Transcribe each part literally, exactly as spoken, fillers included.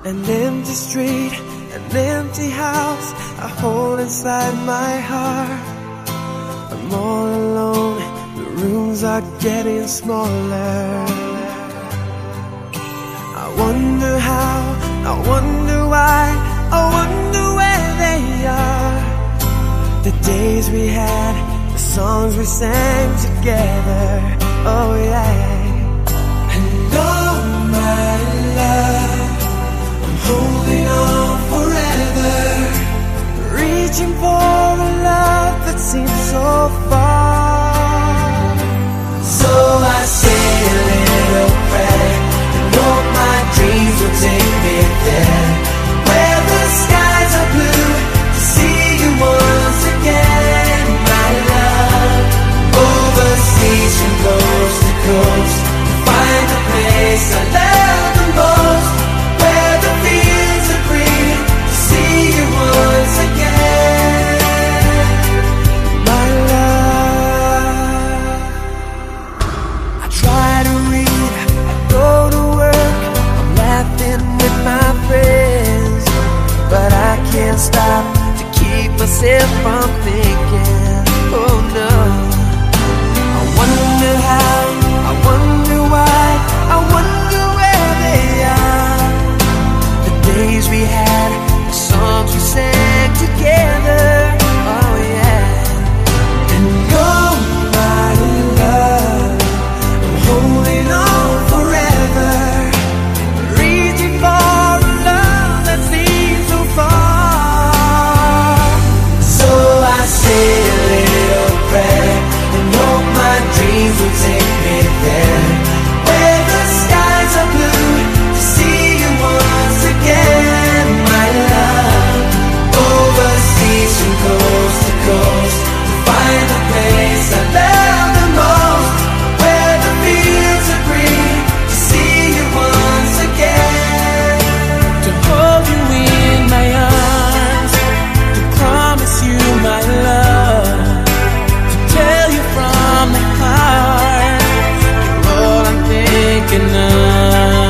An empty street, an empty house I hold inside my heart. I'm all alone, the rooms are getting smaller. I wonder how, I wonder why, I wonder where they are. The days we had, the songs we sang together, oh yeah. And oh my love, I'm holding on forever, reaching for a love that seems so far. So I say a little prayer and hope my dreams will take me there, where the skies are blue, to see you once again, my love. Overseas from coast to coast, to find the place I love the most, where the fields are green, to see you once again, my love. I try to read, I go to work, I'm laughing with my friends, but I can't stop to keep myself from thinking, oh no. I wonder how, I wonder why, I wonder where they are. The days we had, the songs we sang together, oh yeah. And oh my love, I'm holding on forever, reaching for a love that seems so far. So I say a little prayer and hope my dreams will take me there, where the skies are blue, to see you once again, my love. Overseas from coast to coast, to find the place I love the most, where the fields are green, to see you once again, to hold you in my arms, to promise you my love, to tell you from the heart, you're all I'm thinking of.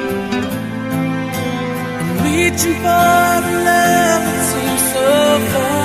I'm reaching for a love that seems so far.